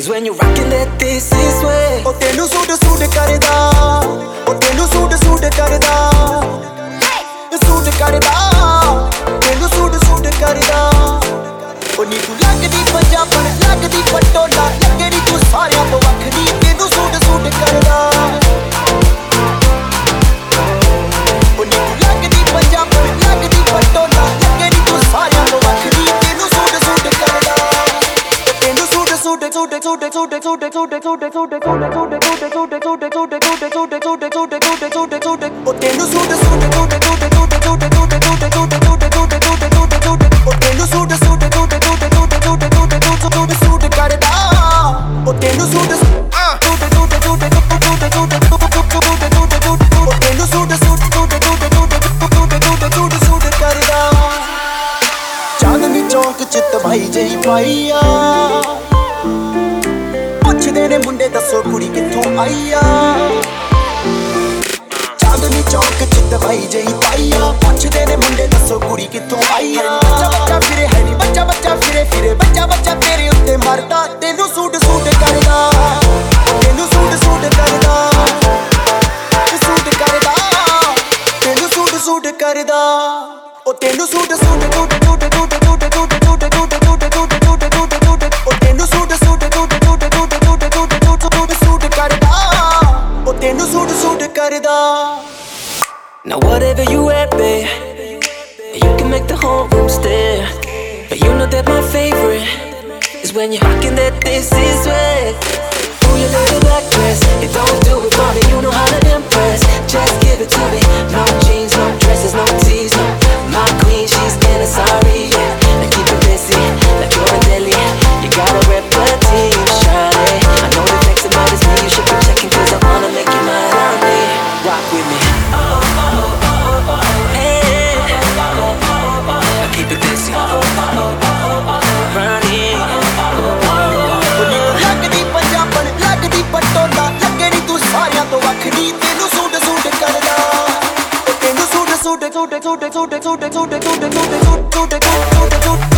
is when you're rocking that this is way. ਉਹ ਤੈਨੂੰ suit suit ਕਰਦਾ, ਉਹ ਤੈਨੂੰ ਸੂਟ ਸੂਟ ਕਰਦਾ, ਸੂਟ ਕਰਦਾ, ਤੈਨੂੰ ਸੂਟ ਸੂਟ ਕਰਦਾ। ਉਹ ਨੀ ਤੂੰ ਲੱਗਦੀ ਪੰਜਾਬਣ, ਲੱਗਦੀ ਪਟੋਲਾ, ਲੱਗੇ ਨੀ ਤੂੰ ਸਾਰਿਆਂ ਤੋਂ ਵੱਖਰੀ, ਤੈਨੂੰ ਸੂਟ ਸੂਟ ਕਰਦਾ। ਉਹ ਨੀ ਤੂੰ ਲੱਗਦੀ ਪੰਜਾਬਣ, ਲੱਗਦੀ ਪਟੋਲਾ, ਲੱਗੇ ਨੀ ਤੂੰ ਸਾਰਿਆਂ ਤੋਂ ਵੱਖਰੀ, ਤੈਨੂੰ ਸੂਟ ਸੂਟ ਕਰਦਾ। ਤੈਨੂੰ suit suit suit suit suit suit suit suit suit suit ਉਹ ਤੈਨੂੰ suit suit suit suit suit suit suit ਉਹ ਤੈਨੂੰ suit suit suit suit suit ਕਰਦਾ। ਉਹ ਤੈਨੂੰ ਸੂਟ ਸੂਟ ਸੂਟ ਸੂਟ ਉਹ ਤੈਨੂੰ ਸੂਟ ਸੂਟ ਕਰਦਾ। ਚਾਂਦਨੀ ਚੌਂਕ ਚ ਤਬਾਈ ਜਈ ਪਾਈ ਆ, ਪੁੱਛਦੇ ਨੇ ਮੁੰਡੇ ਦੱਸੋ ਕੁੜੀ ਕਿੱਥੋਂ ਆਈ ਆ। ਚਾਂਦਨੀ ਚੌਂਕ ਚ ਤਬਾਈ ਜਈ ਪਾਈ ਆ, ਪੁੱਛਦੇ ਨੇ ਮੁੰਡੇ ਦੱਸੋ ਕੁੜੀ ਕਿੱਥੋਂ ਆਈ ਆ। ਬੱਚਾ ਬੱਚਾ ਫਿਰੇ ਹੈ ਨੀ, ਬੱਚਾ ਬੱਚਾ ਫਿਰੇ ਫਿਰੇ, ਬੱਚਾ ਬੱਚਾ ਤੇਰੇ ਉੱਤੇ ਮਰਦਾ, ਤੈਨੂੰ ਸੂਟ ਸੂਟ ਕਰਦਾ। ਤੈਨੂੰ ਸੂਟ ਸੂਟ ਕਰਦਾ, ਸੂਟ ਕਰਦਾ, ਤੈਨੂੰ ਸੂਟ ਸੂਟ ਕਰਦਾ। ਉਹ ਤੈਨੂੰ suit suit suit suit suit suit suit suit suit ਉਹ ਤੈਨੂੰ suit suit suit suit suit ਕਰਦਾ। ਉਹ ਤੈਨੂੰ ਸੂਟ ਸੂਟ ਕਰਦਾ। Now whatever you at, babe, you can make the whole room stare. But you know that my favorite is when you're rocking that this is way. Ooh, your little black dress, you don't do it for me, you know how to impress. Just give it to me, no jeans, no dresses, no tees, no. My queen, she's kinda sorry, yeah. Now keep it busy, like you're in Delhi. You gotta rep the team, shawty. I know the next about is me, you should be checking, cause I wanna make you mine on me. Rock with me. Keep it busy. Run in. ਲੱਗਦੀ ਪੰਜਾਬਣ, ਲੱਗਦੀ ਪਟੋਲਾ, ਲੱਗੇ ਨੀ ਤੂੰ ਸਾਰਿਆਂ ਤੋਂ ਵੱਖਰੀ, ਤੈਨੂੰ ਸੂਟ ਸੂਟ ਕਰਦਾ। ਤੈਨੂੰ suit suit suit suit suit suit suit suit suit